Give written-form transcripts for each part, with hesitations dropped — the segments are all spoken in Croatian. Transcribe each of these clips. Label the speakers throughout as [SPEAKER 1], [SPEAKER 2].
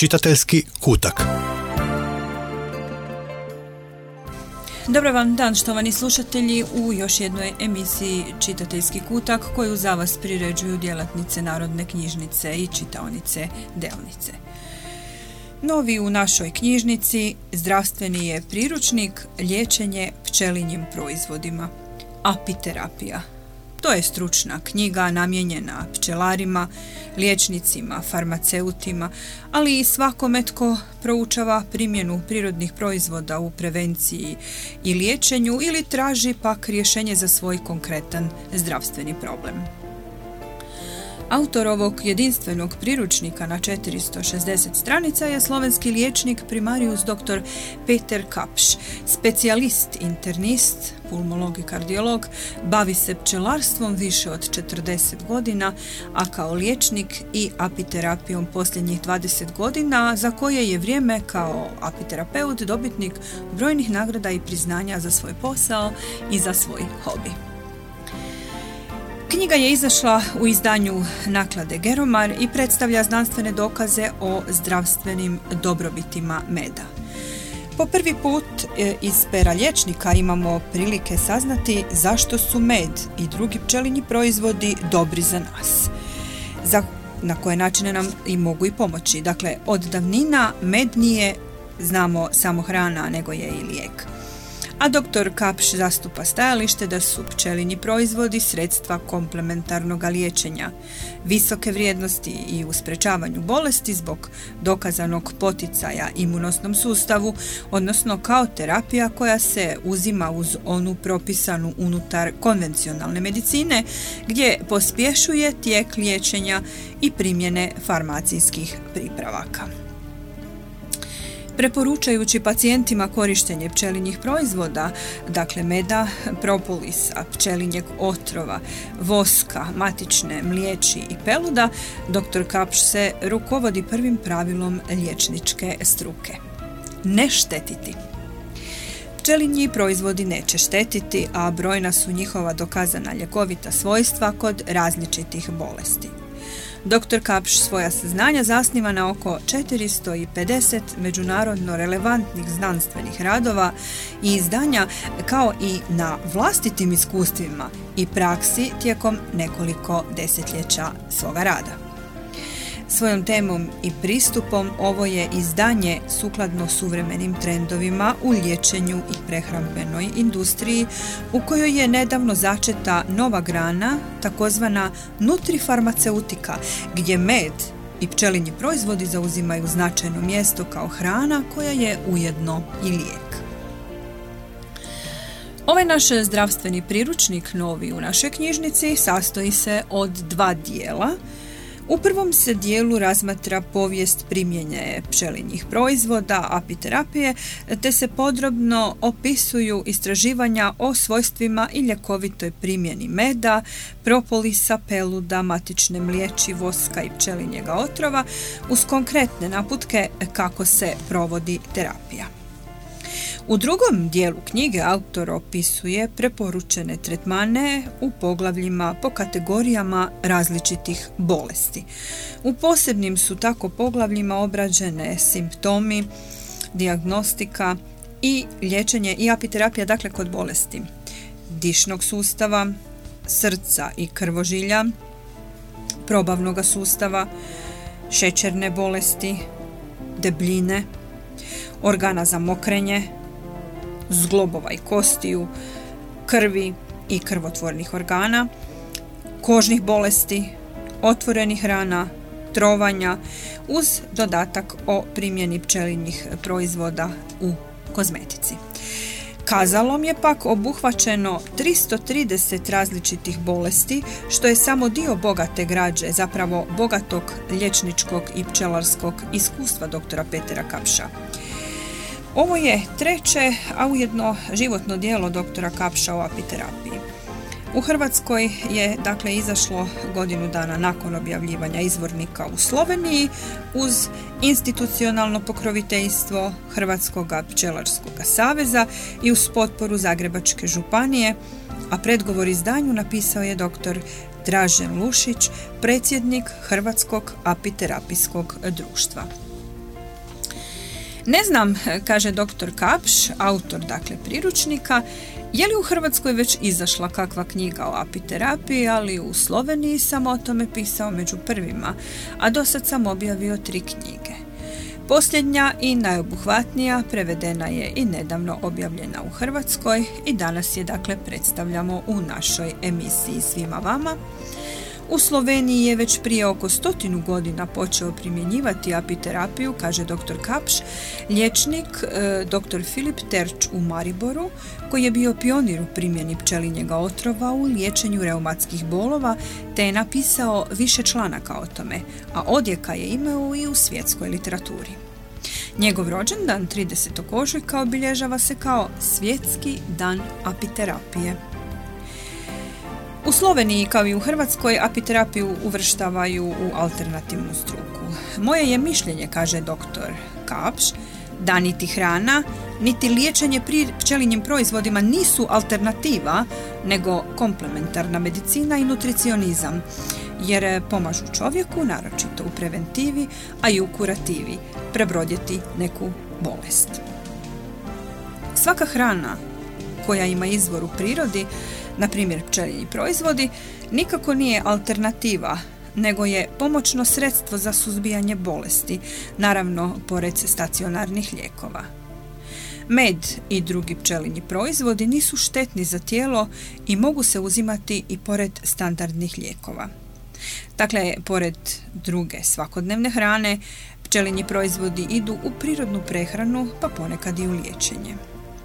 [SPEAKER 1] Čitateljski kutak.
[SPEAKER 2] Dobar vam dan, štovani slušatelji, u još jednoj emisiji Čitateljski kutak koju za vas priređuju djelatnice Narodne knjižnice i čitaonice Delnice. Novi u našoj knjižnici zdravstveni je priručnik Liječenje pčelinjim proizvodima. Apiterapija. To je stručna knjiga namijenjena pčelarima, liječnicima, farmaceutima, ali i svakome tko proučava primjenu prirodnih proizvoda u prevenciji i liječenju ili traži pak rješenje za svoj konkretan zdravstveni problem. Autor ovog jedinstvenog priručnika na 460 stranica je slovenski liječnik primarius dr. Peter Kapš, specijalist internist, pulmolog i kardiolog, bavi se pčelarstvom više od 40 godina, a kao liječnik i apiterapijom posljednjih 20 godina, za koje je vrijeme kao apiterapeut dobitnik brojnih nagrada i priznanja za svoj posao i za svoj hobi. Knjiga je izašla u izdanju naklade Geromar i predstavlja znanstvene dokaze o zdravstvenim dobrobitima meda. Po prvi put iz pera liječnika imamo prilike saznati zašto su med i drugi pčelinji proizvodi dobri za nas. Na koje načine nam i mogu i pomoći. Dakle, od davnina med nije, znamo, samo hrana, nego je i lijek. A dr. Kapš zastupa stajalište da su pčelinji proizvodi sredstva komplementarnog liječenja, visoke vrijednosti i u sprečavanju bolesti zbog dokazanog poticaja imunosnom sustavu, odnosno kao terapija koja se uzima uz onu propisanu unutar konvencionalne medicine, gdje pospješuje tijek liječenja i primjene farmacijskih pripravaka. Preporučajući pacijentima korištenje pčelinjih proizvoda, dakle meda, propolisa, pčelinjeg otrova, voska, matične mliječi i peluda, dr. Kapš se rukovodi prvim pravilom liječničke struke. Ne štetiti. Pčelinji proizvodi neće štetiti, a brojna su njihova dokazana ljekovita svojstva kod različitih bolesti. Dr. Kapš svoja saznanja zasniva na oko 450 međunarodno relevantnih znanstvenih radova i izdanja, kao i na vlastitim iskustvima i praksi tijekom nekoliko desetljeća svoga rada. Svojom temom i pristupom ovo je izdanje sukladno suvremenim trendovima u liječenju i prehrambenoj industriji, u kojoj je nedavno začeta nova grana, takozvana nutrifarmaceutika, gdje med i pčelinji proizvodi zauzimaju značajno mjesto kao hrana koja je ujedno i lijek. Ovaj naš zdravstveni priručnik, novi u našoj knjižnici, sastoji se od 2 dijela. U prvom se dijelu razmatra povijest primjene pčelinjih proizvoda, apiterapije, te se podrobno opisuju istraživanja o svojstvima i ljekovitoj primjeni meda, propolisa, peluda, matične mliječi, voska i pčelinjega otrova, uz konkretne naputke kako se provodi terapija. U drugom dijelu knjige autor opisuje preporučene tretmane u poglavljima po kategorijama različitih bolesti. U posebnim su tako poglavljima obrađene simptomi, dijagnostika i liječenje i apiterapija, dakle kod bolesti dišnog sustava, srca i krvožilja, probavnog sustava, šećerne bolesti, debljine, organa za mokrenje, zglobova i kostiju, krvi i krvotvornih organa, kožnih bolesti, otvorenih rana, trovanja, uz dodatak o primjeni pčelinjih proizvoda u kozmetici. Kazalom je pak obuhvaćeno 330 različitih bolesti, što je samo dio bogate građe, zapravo bogatog liječničkog i pčelarskog iskustva doktora Petera Kapša. Ovo je treće, a ujedno životno djelo doktora Kapša o apiterapiji. U Hrvatskoj je dakle izašlo godinu dana nakon objavljivanja izvornika u Sloveniji uz institucionalno pokroviteljstvo Hrvatskog pčelarskog saveza i uz potporu Zagrebačke županije, a predgovor izdanju napisao je dr. Dražen Lušić, predsjednik Hrvatskog apiterapijskog društva. Ne znam, kaže dr. Kapš, autor dakle priručnika, je li u Hrvatskoj već izašla kakva knjiga o apiterapiji, ali u Sloveniji sam o tome pisao među prvima, a dosad sam objavio 3 knjige. Posljednja i najobuhvatnija prevedena je i nedavno objavljena u Hrvatskoj i danas je dakle predstavljamo u našoj emisiji svima vama. U Sloveniji je već prije oko 100 godina počeo primjenjivati apiterapiju, kaže dr. Kapš, liječnik dr. Filip Terč u Mariboru, koji je bio pionir u primjeni pčelinjega otrova u liječenju reumatskih bolova, te je napisao više članaka o tome, a odjeka je imao i u svjetskoj literaturi. Njegov rođendan 30. ožujka obilježava se kao Svjetski dan apiterapije. U Sloveniji, kao i u Hrvatskoj, apiterapiju uvrštavaju u alternativnu struku. Moje je mišljenje, kaže dr. Kapš, da niti hrana, niti liječenje pčelinjim proizvodima nisu alternativa, nego komplementarna medicina i nutricionizam, jer pomažu čovjeku, naročito u preventivi, a i u kurativi, prebrodjeti neku bolest. Svaka hrana koja ima izvor u prirodi, na primjer pčelinji proizvodi, nikako nije alternativa, nego je pomoćno sredstvo za suzbijanje bolesti, naravno pored stacionarnih lijekova. Med i drugi pčelinji proizvodi nisu štetni za tijelo i mogu se uzimati i pored standardnih lijekova. Dakle, pored druge svakodnevne hrane, pčelinji proizvodi idu u prirodnu prehranu, pa ponekad i u liječenje.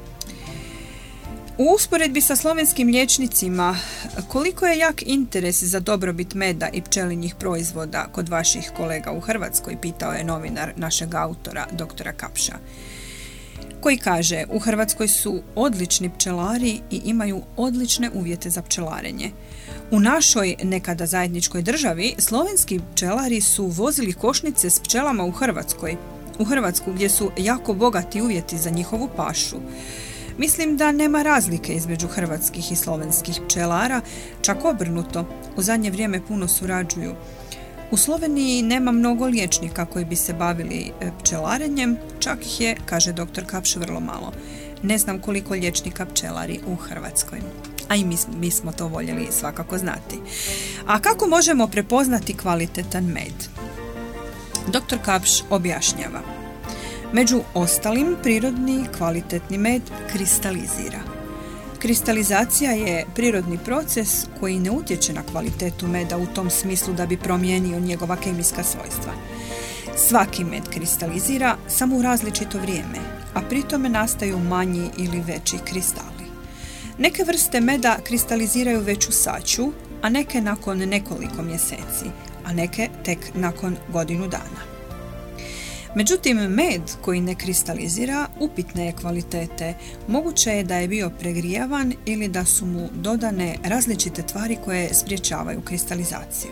[SPEAKER 2] U usporedbi sa slovenskim liječnicima, koliko je jak interes za dobrobit meda i pčelinjih proizvoda kod vaših kolega u Hrvatskoj, pitao je novinar našeg autora, dr. Kapša, koji kaže: u Hrvatskoj su odlični pčelari i imaju odlične uvjete za pčelarenje. U našoj nekada zajedničkoj državi slovenski pčelari su vozili košnice s pčelama u Hrvatsku gdje su jako bogati uvjeti za njihovu pašu. Mislim da nema razlike između hrvatskih i slovenskih pčelara, čak obrnuto, u zadnje vrijeme puno surađuju. U Sloveniji nema mnogo liječnika koji bi se bavili pčelarenjem, čak ih je, kaže dr. Kapš, vrlo malo. Ne znam koliko liječnika pčelari u Hrvatskoj. A i mi smo to voljeli svakako znati. A kako možemo prepoznati kvalitetan med? Dr. Kapš objašnjava. Među ostalim, prirodni kvalitetni med kristalizira. Kristalizacija je prirodni proces koji ne utječe na kvalitetu meda u tom smislu da bi promijenio njegova kemijska svojstva. Svaki med kristalizira samo u različito vrijeme, a pri tome nastaju manji ili veći kristali. Neke vrste meda kristaliziraju već u saču, a neke nakon nekoliko mjeseci, a neke tek nakon godinu dana. Međutim, med koji ne kristalizira upitne je kvalitete. Moguće je da je bio pregrijavan ili da su mu dodane različite tvari koje sprječavaju kristalizaciju.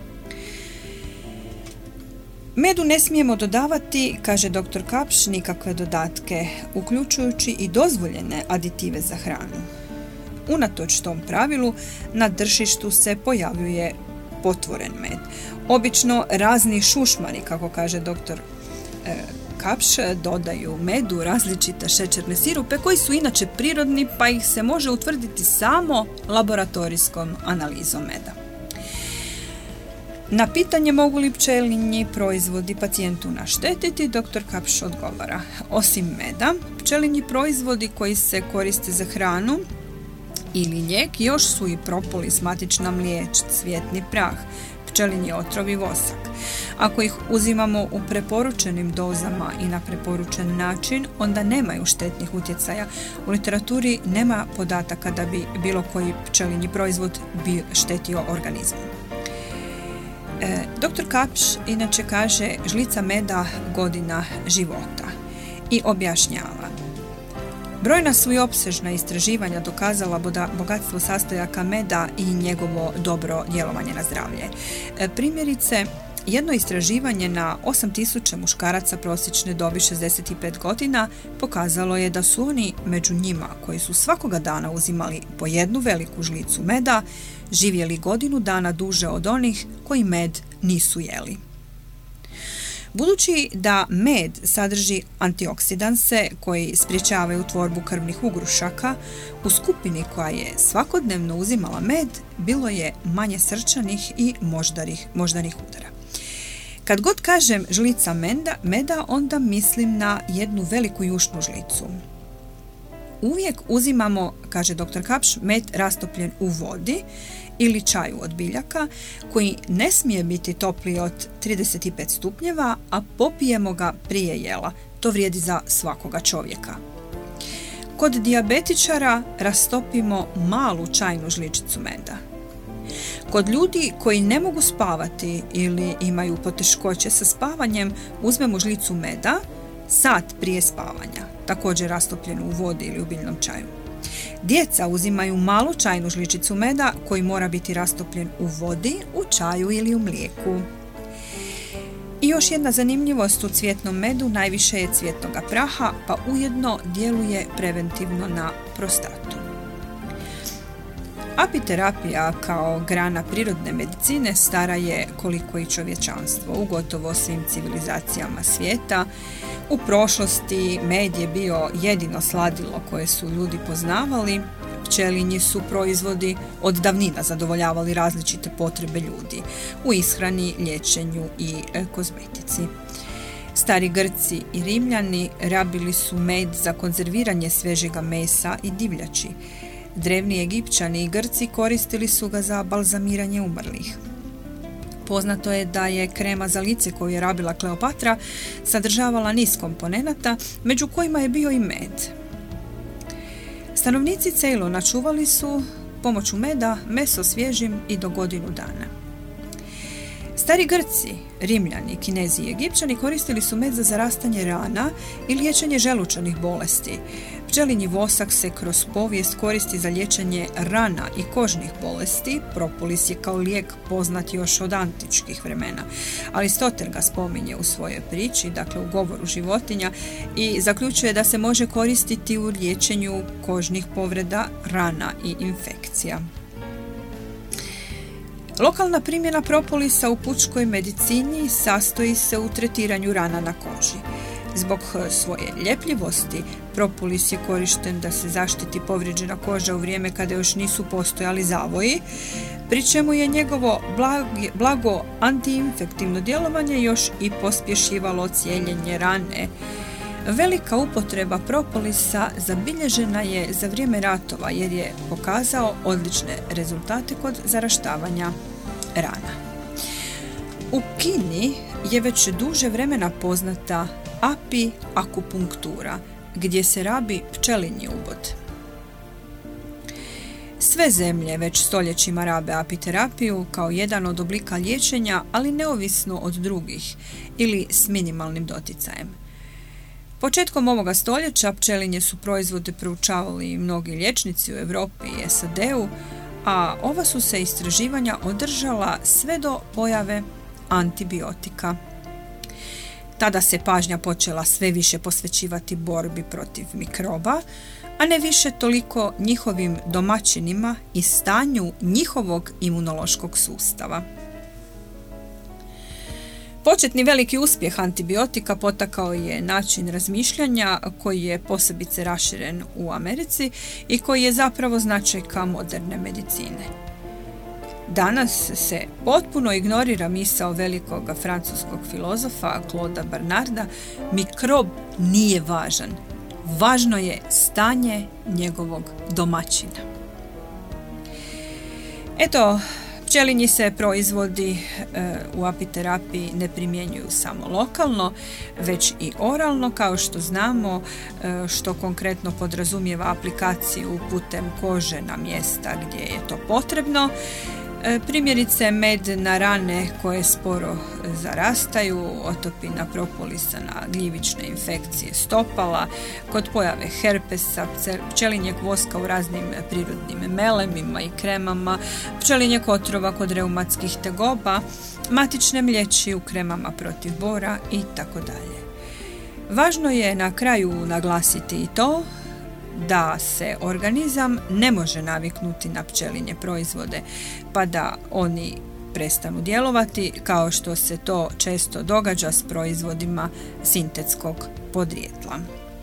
[SPEAKER 2] Medu ne smijemo dodavati, kaže dr. Kapš, nikakve dodatke, uključujući i dozvoljene aditive za hranu. Unatoč tom pravilu, na tržištu se pojavljuje potvoren med. Obično razni šušmari, kako kaže dr. Kapš, dodaju medu različite šećerne sirupe koji su inače prirodni, pa ih se može utvrditi samo laboratorijskom analizom meda. Na pitanje mogu li pčelinji proizvodi pacijentu naštetiti, dr. Kapš odgovara: osim meda, pčelinji proizvodi koji se koriste za hranu ili lijek još su i propolis, matična mliječ, cvjetni prah, pčelinji otrov i vosak. Ako ih uzimamo u preporučenim dozama i na preporučen način, onda nemaju štetnih utjecaja. U literaturi nema podataka da bi bilo koji pčelinji proizvod bi štetio organizmu. Dr. Kapš inače kaže: žlica meda, godina života, i objašnjava: brojna su i opsežna istraživanja dokazala bogatstvo sastojaka meda i njegovo dobro djelovanje na zdravlje. Primjerice, jedno istraživanje na 8000 muškaraca prosječne dobi 65 godina pokazalo je da su oni među njima koji su svakoga dana uzimali po jednu veliku žlicu meda živjeli godinu dana duže od onih koji med nisu jeli. Budući da med sadrži antioksidanse koji sprječavaju tvorbu krvnih ugrušaka, u skupini koja je svakodnevno uzimala med bilo je manje srčanih i moždanih udara. Kad god kažem žlica meda, onda mislim na jednu veliku jušnu žlicu. Uvijek uzimamo, kaže dr. Kapš, med rastopljen u vodi ili čaju od biljaka koji ne smije biti topliji od 35 stupnjeva, a popijemo ga prije jela. To vrijedi za svakoga čovjeka. Kod dijabetičara rastopimo malu čajnu žličicu meda. Kod ljudi koji ne mogu spavati ili imaju poteškoće sa spavanjem, uzmemo žlicu meda sat prije spavanja, također rastopljenu u vodi ili u biljnom čaju. Djeca uzimaju malu čajnu žličicu meda koji mora biti rastopljen u vodi, u čaju ili u mlijeku. I još jedna zanimljivost, u cvjetnom medu najviše je cvjetnoga praha, pa ujedno djeluje preventivno na prostatu. Apiterapija kao grana prirodne medicine stara je koliko i čovječanstvo u gotovo svim civilizacijama svijeta. U prošlosti med je bio jedino sladilo koje su ljudi poznavali. Pčelinji su proizvodi od davnina zadovoljavali različite potrebe ljudi u ishrani, liječenju i kozmetici. Stari Grci i Rimljani rabili su med za konzerviranje svježega mesa i divljači. Drevni Egipćani i Grci koristili su ga za balzamiranje umrlih. Poznato je da je krema za lice koju je rabila Kleopatra sadržavala niz komponenata, među kojima je bio i med. Stanovnici Ceylona čuvali su pomoću meda meso svježim i do godinu dana. Stari Grci, Rimljani, Kinezi i Egipćani koristili su med za zarastanje rana i liječenje želučanih bolesti. Pčelinji vosak se kroz povijest koristi za liječenje rana i kožnih bolesti. Propolis je kao lijek poznat još od antičkih vremena. Aristotel ga spominje u svojoj priči, dakle u govoru životinja, i zaključuje da se može koristiti u liječenju kožnih povreda, rana i infekcija. Lokalna primjena propolisa u pučkoj medicini sastoji se u tretiranju rana na koži. Zbog svoje ljepljivosti, propolis je korišten da se zaštiti povrijeđena koža u vrijeme kada još nisu postojali zavoji, pri čemu je njegovo blago antiinfektivno djelovanje još i pospješivalo cijeljenje rane. Velika upotreba propolisa zabilježena je za vrijeme ratova jer je pokazao odlične rezultate kod zaraštavanja rana. U Kini je već duže vremena poznata api-akupunktura, gdje se rabi pčelinji ubod. Sve zemlje već stoljećima rabe apiterapiju kao jedan od oblika liječenja, ali neovisno od drugih ili s minimalnim doticajem. Početkom ovoga stoljeća pčelinje su proizvode proučavali mnogi liječnici u Europi i SAD-u, a ova su se istraživanja održala sve do pojave antibiotika. Tada se pažnja počela sve više posvećivati borbi protiv mikroba, a ne više toliko njihovim domaćinima i stanju njihovog imunološkog sustava. Početni veliki uspjeh antibiotika potakao je način razmišljanja koji je posebice raširen u Americi i koji je zapravo značajka moderne medicine. Danas se potpuno ignorira misao velikog francuskog filozofa Clauda Bernarda: mikrob nije važan, važno je stanje njegovog domaćina. Eto, pčelinji se proizvodi u apiterapiji ne primjenjuju samo lokalno, već i oralno, kao što znamo, što konkretno podrazumijeva aplikaciju putem kože na mjesta gdje je to potrebno. Primjerice, med na rane koje sporo zarastaju, otopina propolisa na gljivične infekcije stopala, kod pojave herpesa, pčelinjeg voska u raznim prirodnim melemima i kremama, pčelinjeg otrova kod reumatskih tegoba, matične mliječi u kremama protiv bora itd. Važno je na kraju naglasiti i to da se organizam ne može naviknuti na pčelinje proizvode, pa da oni prestanu djelovati, kao što se to često događa s proizvodima sintetskog podrijetla.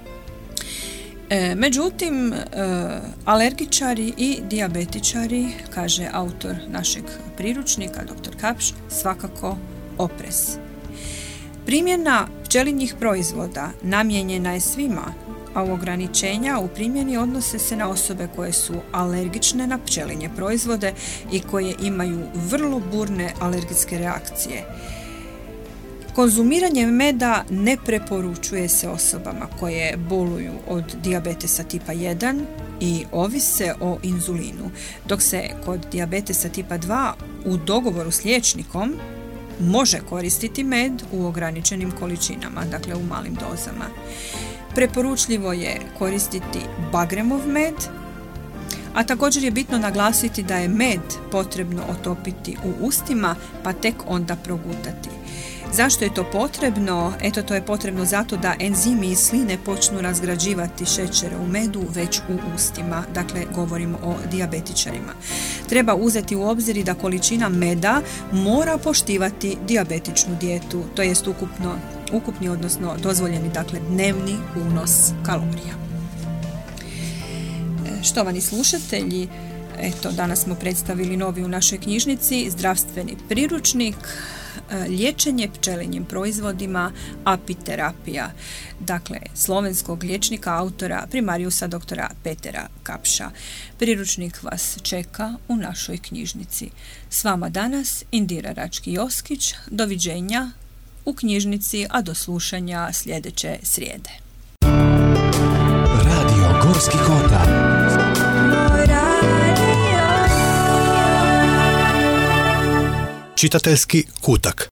[SPEAKER 2] Međutim, alergičari i dijabetičari, kaže autor našeg priručnika, dr. Kapš, svakako oprez. Primjena pčelinjih proizvoda namijenjena je svima, a ograničenja u primjeni odnose se na osobe koje su alergične na pčelinje proizvode i koje imaju vrlo burne alergijske reakcije. Konzumiranje meda ne preporučuje se osobama koje boluju od dijabetesa tipa 1 i ovise o inzulinu, dok se kod dijabetesa tipa 2 u dogovoru s liječnikom može koristiti med u ograničenim količinama, dakle u malim dozama. Preporučljivo je koristiti bagremov med, a također je bitno naglasiti da je med potrebno otopiti u ustima pa tek onda progutati. Zašto je to potrebno? Eto, to je potrebno zato da enzimi iz sline počnu razgrađivati šećere u medu već u ustima, dakle govorimo o dijabetičarima. Treba uzeti u obzir i da količina meda mora poštivati dijabetičnu dijetu, to jest ukupni, odnosno dozvoljeni, dakle dnevni unos kalorija. Štovani slušatelji, eto, danas smo predstavili novi u našoj knjižnici zdravstveni priručnik liječenje pčelinjim proizvodima, apiterapija, dakle slovenskog liječnika, autora primariusa doktora Petera Kapša. Priručnik vas čeka u našoj knjižnici. S vama danas Indira Rački-Joskić. Doviđenja u knjižnici, a do slušanja sljedeće srijede.
[SPEAKER 1] Radio Gorski kotar. Čitateljski kutak.